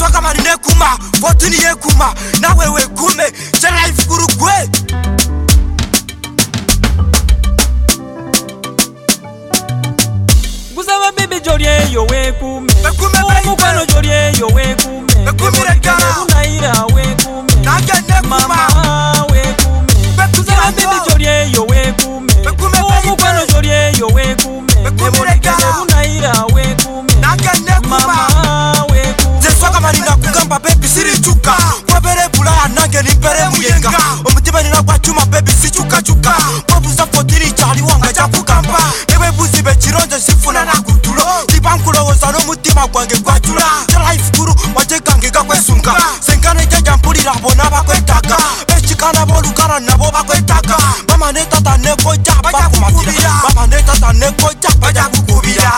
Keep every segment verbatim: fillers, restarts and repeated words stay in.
Swaka marine kuma, fortune ye kuma, na wewe kume, jela ifukuru kwe. Gusaba baby jolie yo we kume, Mukano jolie yo we kume, unaira we kume, mama we kume. Gusaba baby jolie yo we kume, mukano jolie yo we kume, unaira we kume, mama we kume. Swaka marina kugamba baby siri chuka, wabere bulaya nange nimpere muyenga. Omutima nina kwa chuma baby si chuka chuka, wabuza fotiri chali wanga jakugamba. Ewe buzi bechironje sifuna na kutulo, tibankulo ozano mutima gwange gwachula. Jala ifukuru wajekange gakwesunga, sengane jaja mpulira bona bakwetaka, bechikana bolukana nabo bakwetaka. Mama ne tata ne koja bakumatira, mama ne tata ne koja bajakukubira.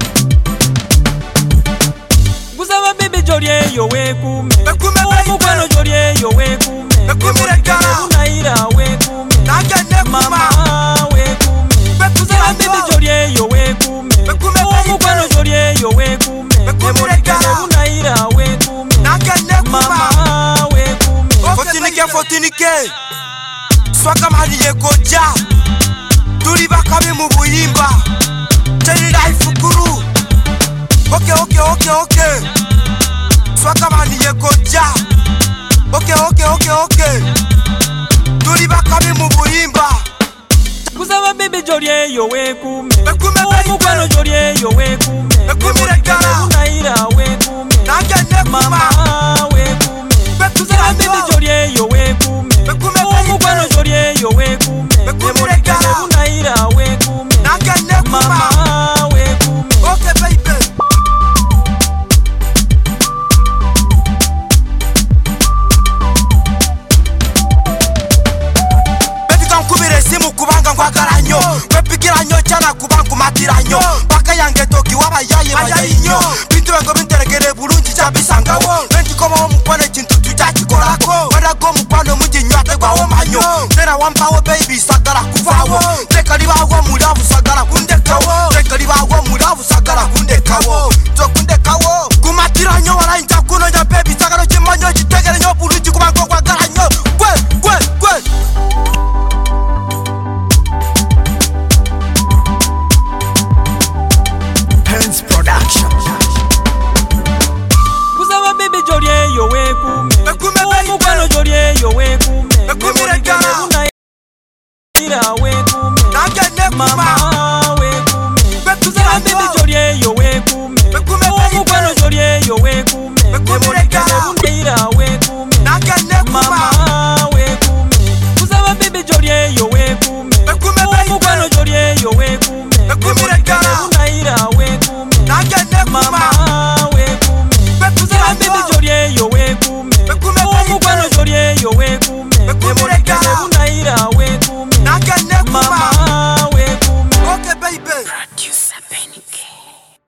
Gusaba baby jolie yo we kume, mukano jolie yo we kume, unaira we kume, mama we kume. Gusaba baby jolie yo we kume, mukano jolie yo we kume, unaira we kume, mama we kume. Fotinike fotinike, swaka mariye koja, turi bakabe mu buyimba, jeli life kuru. Okay, okay, okay, okay. Swaka mariye koja. Okay, okay, okay, okay. Turi bakabe mu buyimba. Gusaba baby jolie yo we kume, mukano jolie yo we kume, unaira we kume, mama we kume. Gusaba baby jolie yo we kume, mukano jolie yo we kume, unaira we kume, mama we kume. Okay, baby. Simu kubanga ngwagaranyo, wepigiranyo cyana kubangu matiranyo. Baka yange toki wabayaye bayinyo, bintu ngo binteregere bulungi cyabisangawo. Wendi ko mu mukwane kintu tujakikorako, barago mukwano mujinyo ategwawo manyo. Tera wampawo baby sagara kuvawo, teka libawo muravu sagara kundekawo, teka libawo muravu sagara kundekawo, to kundekawo. Kumatiranyo warayinja kuno nya baby sagara kimanyo gitegere nyo bulungi kubango ngwagaranyo. Gwe gwe gwe. Production. Gusaba baby jolie yo we kume, mukano jolie yo we kume,